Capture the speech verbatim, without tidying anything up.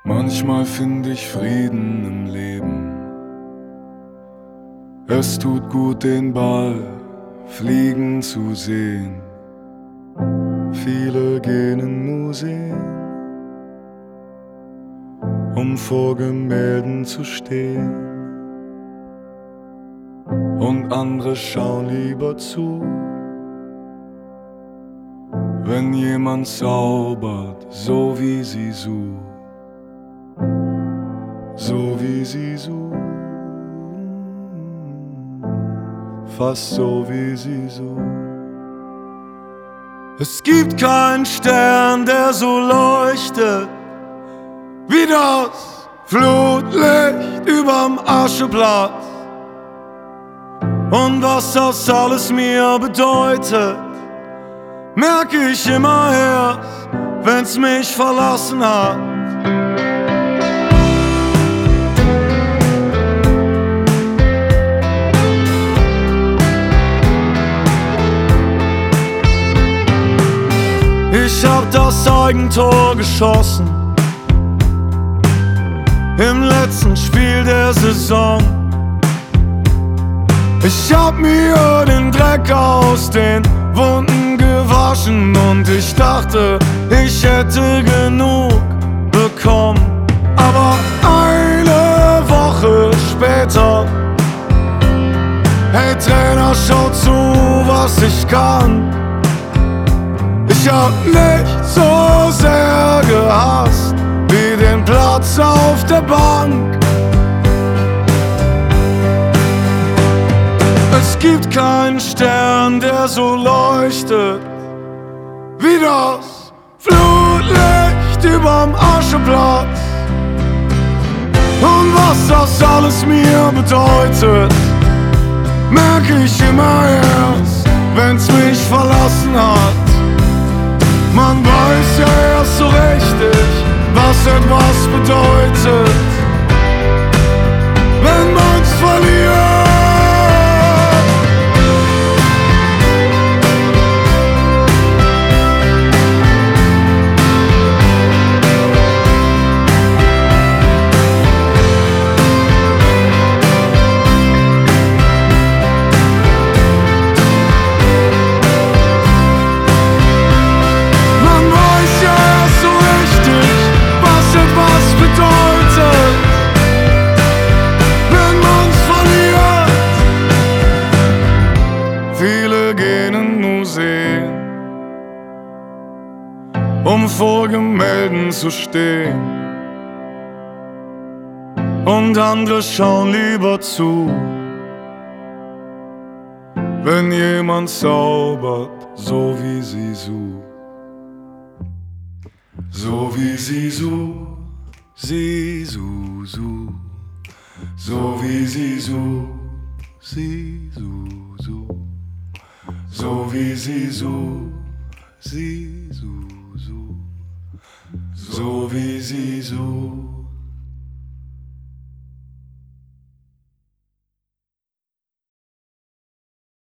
Manchmal finde ich Frieden im Leben. Es tut gut, den Ball fliegen zu sehen. Viele gehen in Museen, um vor Gemälden zu stehen. Und andere schauen lieber zu, wenn jemand zaubert, so wie Sisu. So wie Sisu, fast so wie Sisu. Es gibt keinen Stern, der so leuchtet wie das Flutlicht überm Ascheplatz. Und was das alles mir bedeutet, merke ich immer erst, wenn's mich verlassen hat. Ich hab das Eigentor geschossen im letzten Spiel der Saison. Ich hab mir den Dreck aus den Wunden gewaschen und ich dachte, ich hätte genug bekommen. Aber eine Woche später, hey Trainer, schau zu, was ich kann. Ich hab nicht so sehr gehasst wie den Platz auf der Bank. Es gibt keinen Stern, der so leuchtet wie das Flutlicht überm Ascheplatz. Und was das alles mir bedeutet, merke ich immer erst, wenn's mich verlassen hat. Man weiß ja erst so richtig, was etwas bedeutet, wenn man's verliert. Um vor Gemälden zu stehen, und andere schauen lieber zu, wenn jemand zaubert, so wie Sisu. So wie Sisu, Sisu, Su. So wie Sisu, Sisu, Su. So wie Sisu, Sisu. So wie Sisu.